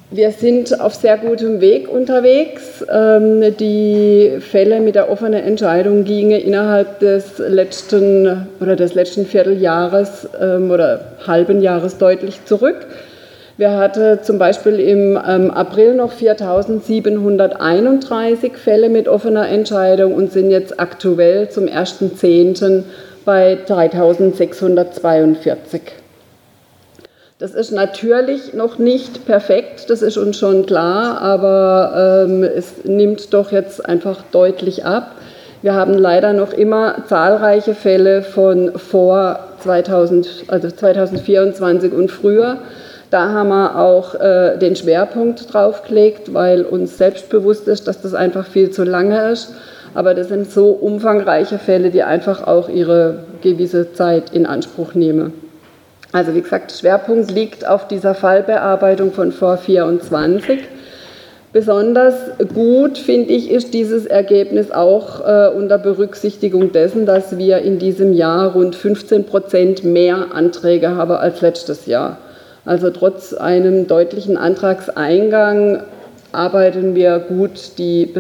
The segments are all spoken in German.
Wir sind auf sehr gutem Weg unterwegs. Die Fälle mit der offenen Entscheidung gingen innerhalb des letzten Vierteljahres oder halben Jahres deutlich zurück. Wir hatten zum Beispiel im April noch 4.731 Fälle mit offener Entscheidung und sind jetzt aktuell zum 1.10. bei 3.642. Das ist natürlich noch nicht perfekt, das ist uns schon klar, aber es nimmt doch jetzt einfach deutlich ab. Wir haben leider noch immer zahlreiche Fälle von vor 2024 und früher. Da haben wir auch den Schwerpunkt draufgelegt, weil uns selbst bewusst ist, dass das einfach viel zu lange ist. Aber das sind so umfangreiche Fälle, die einfach auch ihre gewisse Zeit in Anspruch nehmen. Also wie gesagt, Schwerpunkt liegt auf dieser Fallbearbeitung von vor 24. Besonders gut, finde ich, ist dieses Ergebnis auch unter Berücksichtigung dessen, dass wir in diesem Jahr rund 15% mehr Anträge haben als letztes Jahr. Also trotz einem deutlichen Antragseingang arbeiten wir gut die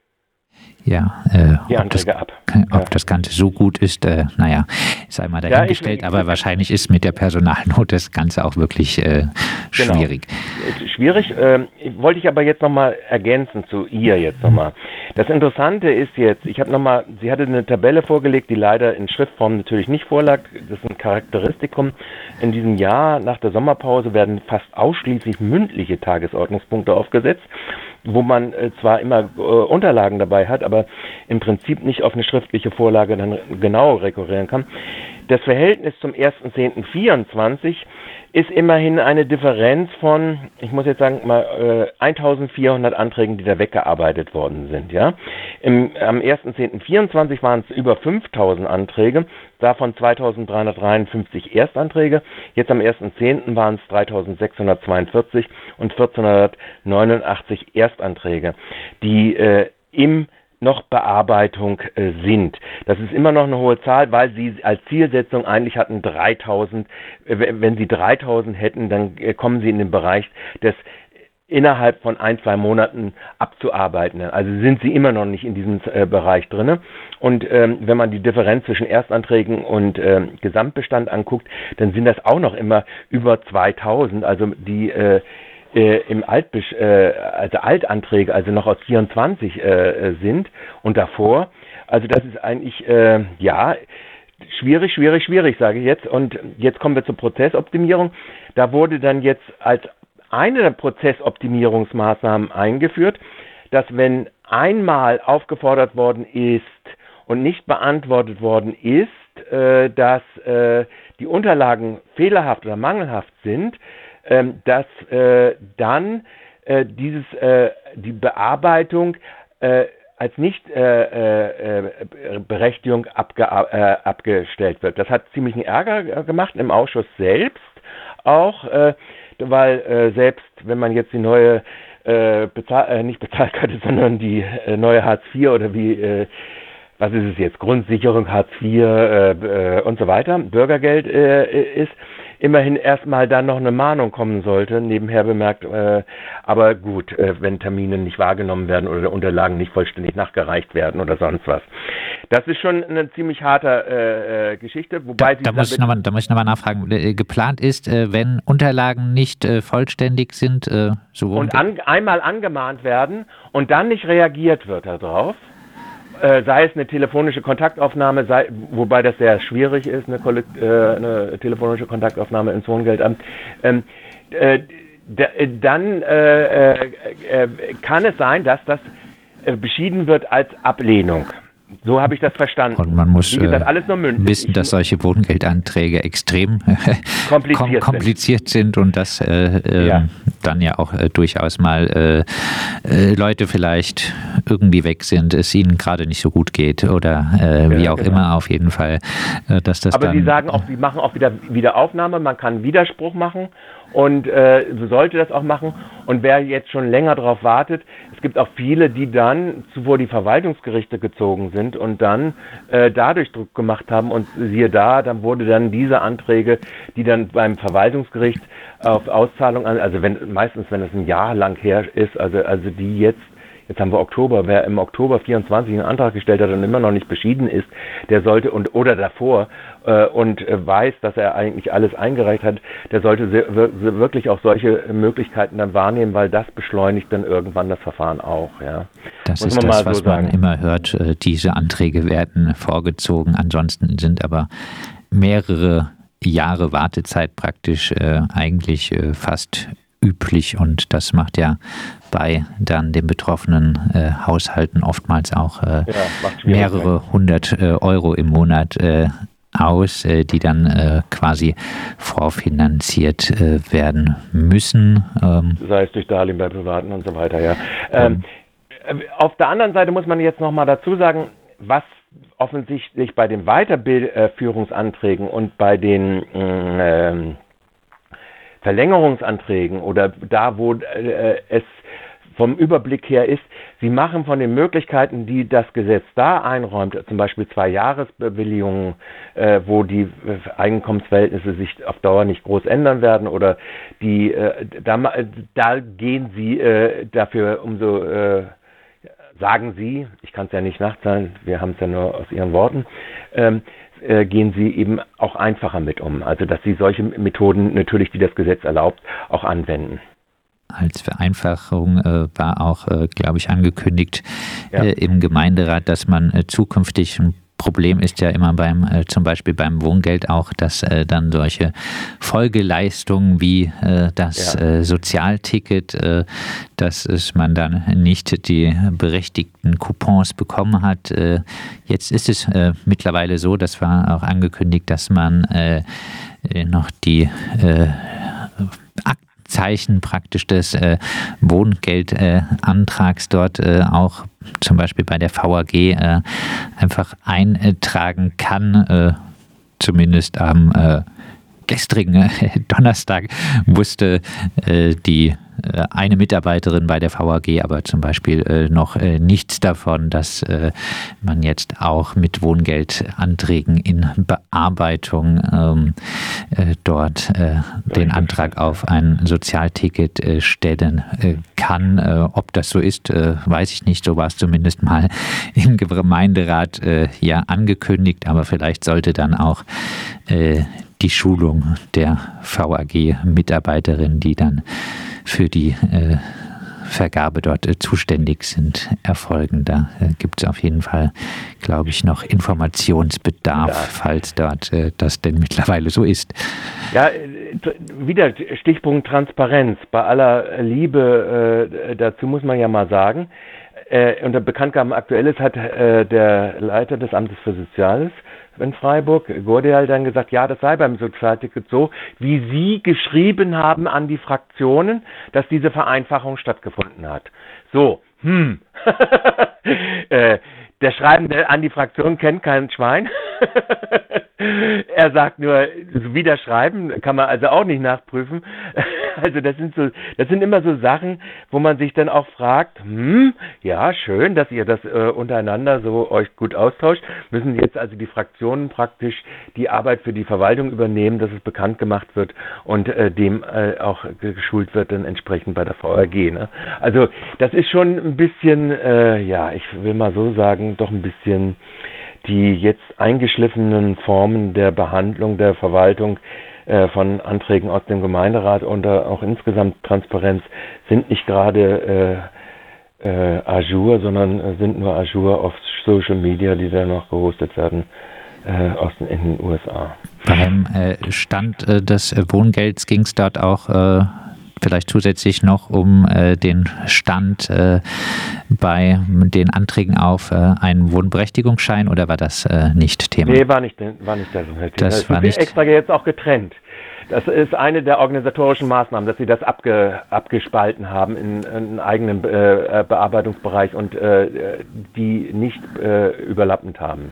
Anträge ab. Ob das Ganze so gut ist, sei mal dahingestellt, aber wahrscheinlich ist mit der Personalnot das Ganze auch wirklich schwierig. Genau. Schwierig, wollte ich aber jetzt nochmal ergänzen zu ihr jetzt nochmal. Das Interessante ist jetzt, sie hatte eine Tabelle vorgelegt, die leider in Schriftform natürlich nicht vorlag. Das ist ein Charakteristikum. In diesem Jahr nach der Sommerpause werden fast ausschließlich mündliche Tagesordnungspunkte aufgesetzt, wo man zwar immer Unterlagen dabei hat, aber im Prinzip nicht auf eine schriftliche Vorlage dann genau rekurrieren kann. Das Verhältnis zum 1.10.24 ist immerhin eine Differenz von, ich muss jetzt sagen, mal 1.400 Anträgen, die da weggearbeitet worden sind. Ja? Am 1.10.24 waren es über 5.000 Anträge, davon 2.353 Erstanträge. Jetzt am 1.10. waren es 3.642 und 1.489 Erstanträge, die im noch Bearbeitung sind. Das ist immer noch eine hohe Zahl, weil sie als Zielsetzung eigentlich hatten 3.000. Wenn sie 3.000 hätten, dann kommen sie in den Bereich des innerhalb von 1-2 Monaten abzuarbeiten. Also sind sie immer noch nicht in diesem Bereich drin. Und wenn man die Differenz zwischen Erstanträgen und Gesamtbestand anguckt, dann sind das auch noch immer über 2.000. Also die im Altanträge, also noch aus 24 sind und davor. Also das ist eigentlich, schwierig, sage ich jetzt. Und jetzt kommen wir zur Prozessoptimierung. Da wurde dann jetzt als eine der Prozessoptimierungsmaßnahmen eingeführt, dass wenn einmal aufgefordert worden ist und nicht beantwortet worden ist, dass die Unterlagen fehlerhaft oder mangelhaft sind, dass dann die Bearbeitung als Nichtberechtigung abgestellt wird. Das hat ziemlichen Ärger gemacht im Ausschuss selbst auch, weil selbst wenn man jetzt die neue nicht Bezahlkarte, sondern die neue Hartz IV oder was ist es jetzt, Grundsicherung, Hartz IV und so weiter, Bürgergeld ist, immerhin erstmal dann noch eine Mahnung kommen sollte, nebenher bemerkt, aber gut, wenn Termine nicht wahrgenommen werden oder Unterlagen nicht vollständig nachgereicht werden oder sonst was. Das ist schon eine ziemlich harte Geschichte, wobei da muss ich nochmal nachfragen. Geplant ist, wenn Unterlagen nicht vollständig sind, so und einmal angemahnt werden und dann nicht reagiert wird darauf, sei es eine telefonische Kontaktaufnahme, wobei das sehr schwierig ist, eine telefonische Kontaktaufnahme ins Wohngelamt, dann kann es sein, dass das beschieden wird als Ablehnung. So habe ich das verstanden. Und man muss wie gesagt, alles nur mündlich. Wissen, dass solche Wohngeldanträge extrem kompliziert sind und dass dann ja auch durchaus mal Leute vielleicht irgendwie weg sind, es ihnen gerade nicht so gut geht oder wie auch immer auf jeden Fall. Dass das Aber Sie sagen auch, Sie machen auch wieder Aufnahme, man kann Widerspruch machen und sollte das auch machen. Und wer jetzt schon länger darauf wartet, es gibt auch viele, die dann zuvor die Verwaltungsgerichte gezogen sind und dann dadurch Druck gemacht haben und siehe da, dann wurde dann diese Anträge, die dann beim Verwaltungsgericht auf Auszahlung, also meistens, wenn es ein Jahr lang her ist, also die jetzt haben wir Oktober, wer im Oktober 24 einen Antrag gestellt hat und immer noch nicht beschieden ist, der sollte, oder davor, und weiß, dass er eigentlich alles eingereicht hat, der sollte wirklich auch solche Möglichkeiten dann wahrnehmen, weil das beschleunigt dann irgendwann das Verfahren auch. Ja. Das ist das, was man immer hört, diese Anträge werden vorgezogen, ansonsten sind aber mehrere Jahre Wartezeit praktisch eigentlich fast üblich und das macht ja bei dann den betroffenen Haushalten oftmals auch mehrere 100 Euro im Monat aus, die dann quasi vorfinanziert werden müssen. Sei es durch Darlehen bei Privaten und so weiter, ja. Auf der anderen Seite muss man jetzt nochmal dazu sagen, was offensichtlich bei den Weiterführungsanträgen und bei den Verlängerungsanträgen oder da, wo es vom Überblick her ist, sie machen von den Möglichkeiten, die das Gesetz da einräumt, zum Beispiel 2-Jahresbewilligungen, wo die Einkommensverhältnisse sich auf Dauer nicht groß ändern werden oder die da gehen sie dafür umso sagen sie, ich kann es ja nicht nachzahlen, wir haben es ja nur aus ihren Worten, gehen sie eben auch einfacher mit um. Also dass sie solche Methoden natürlich, die das Gesetz erlaubt, auch anwenden. Als Vereinfachung war auch, glaube ich, angekündigt im Gemeinderat, dass man zukünftig, ein Problem ist ja immer zum Beispiel beim Wohngeld auch, dass dann solche Folgeleistungen wie das Sozialticket, dass man dann nicht die berechtigten Coupons bekommen hat. Jetzt ist es mittlerweile so, das war auch angekündigt, dass man noch die Zeichen praktisch des Wohngeldantrags dort auch zum Beispiel bei der VAG einfach eintragen kann. Zumindest am gestrigen Donnerstag wusste die eine Mitarbeiterin bei der VAG aber zum Beispiel noch nichts davon, dass man jetzt auch mit Wohngeldanträgen in Bearbeitung dort den Antrag auf ein Sozialticket stellen kann. Ob das so ist, weiß ich nicht. So war es zumindest mal im Gemeinderat angekündigt, aber vielleicht sollte dann auch die Schulung der VAG-Mitarbeiterin, die dann für die Vergabe dort zuständig sind, erfolgen. Da gibt es auf jeden Fall, glaube ich, noch Informationsbedarf, falls dort das denn mittlerweile so ist. Ja, wieder Stichpunkt Transparenz. Bei aller Liebe dazu muss man ja mal sagen, unter Bekanntgabe Aktuelles hat der Leiter des Amtes für Soziales in Freiburg, Gordial, dann gesagt, ja, das sei beim Sozialticket so, wie Sie geschrieben haben an die Fraktionen, dass diese Vereinfachung stattgefunden hat. So, der Schreibende an die Fraktion kennt kein Schwein. Er sagt nur, wieder schreiben kann man also auch nicht nachprüfen. Also das sind immer so Sachen, wo man sich dann auch fragt, ja, schön, dass ihr das untereinander so euch gut austauscht. Müssen jetzt also die Fraktionen praktisch die Arbeit für die Verwaltung übernehmen, dass es bekannt gemacht wird und dem auch geschult wird dann entsprechend bei der VAG. Ne? Also das ist schon ein bisschen, ich will mal so sagen, doch ein bisschen die jetzt eingeschliffenen Formen der Behandlung der Verwaltung von Anträgen aus dem Gemeinderat und auch insgesamt Transparenz sind nicht gerade ajour, sondern sind nur ajour auf Social Media, die dann noch gehostet werden in den USA. Beim Stand des Wohngelds ging es dort auch vielleicht zusätzlich noch um den Stand bei den Anträgen auf einen Wohnberechtigungsschein oder war das nicht Thema? Nee, war nicht das Thema. Das war nicht extra jetzt auch getrennt. Das ist eine der organisatorischen Maßnahmen, dass sie das abgespalten haben in einen eigenen Bearbeitungsbereich und die nicht überlappend haben.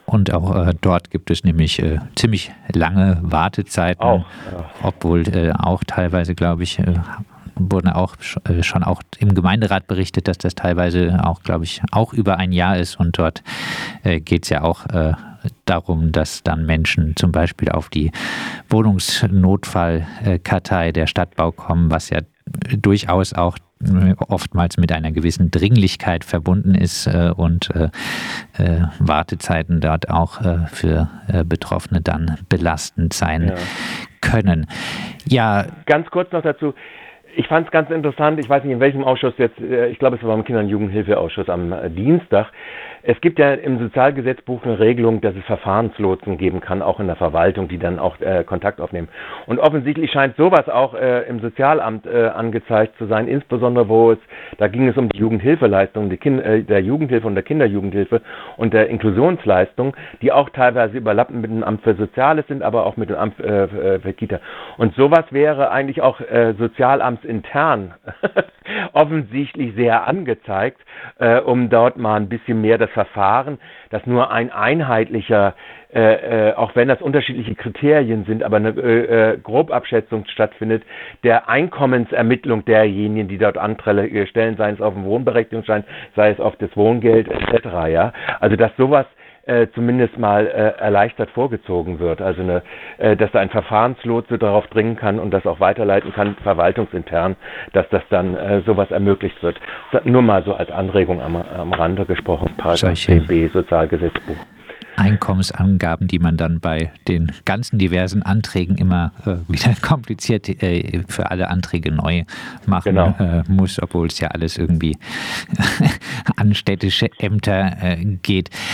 Und auch dort gibt es nämlich ziemlich lange Wartezeiten, obwohl auch teilweise, glaube ich, wurden auch schon auch im Gemeinderat berichtet, dass das teilweise auch, glaube ich, auch über ein Jahr ist. Und dort geht es ja auch darum, dass dann Menschen zum Beispiel auf die Wohnungsnotfallkartei der Stadtbau kommen, was ja durchaus auch oftmals mit einer gewissen Dringlichkeit verbunden ist und Wartezeiten dort auch für Betroffene dann belastend sein können. Ja. Ganz kurz noch dazu. Ich fand es ganz interessant, ich weiß nicht in welchem Ausschuss jetzt, ich glaube es war beim Kinder- und Jugendhilfeausschuss am Dienstag. Es gibt ja im Sozialgesetzbuch eine Regelung, dass es Verfahrenslotsen geben kann, auch in der Verwaltung, die dann auch Kontakt aufnehmen. Und offensichtlich scheint sowas auch im Sozialamt angezeigt zu sein, insbesondere da ging es um die Jugendhilfeleistung, der Jugendhilfe und der Kinderjugendhilfe und der Inklusionsleistung, die auch teilweise überlappen mit dem Amt für Soziales sind, aber auch mit dem Amt für Kita. Und sowas wäre eigentlich auch sozialamtsintern offensichtlich sehr angezeigt, um dort mal ein bisschen mehr das Verfahren, dass nur ein einheitlicher, auch wenn das unterschiedliche Kriterien sind, aber eine Grobabschätzung stattfindet, der Einkommensermittlung derjenigen, die dort Anträge stellen, sei es auf dem Wohnberechtigungsschein, sei es auf das Wohngeld etc. Ja? Also dass sowas zumindest mal erleichtert vorgezogen wird. Also dass da ein Verfahrenslotse darauf dringen kann und das auch weiterleiten kann, verwaltungsintern, dass das dann sowas ermöglicht wird. Nur mal so als Anregung am Rande gesprochen, Paragraph 10b Sozialgesetzbuch. Einkommensangaben, die man dann bei den ganzen diversen Anträgen immer wieder kompliziert für alle Anträge neu machen muss, obwohl es ja alles irgendwie an städtische Ämter geht.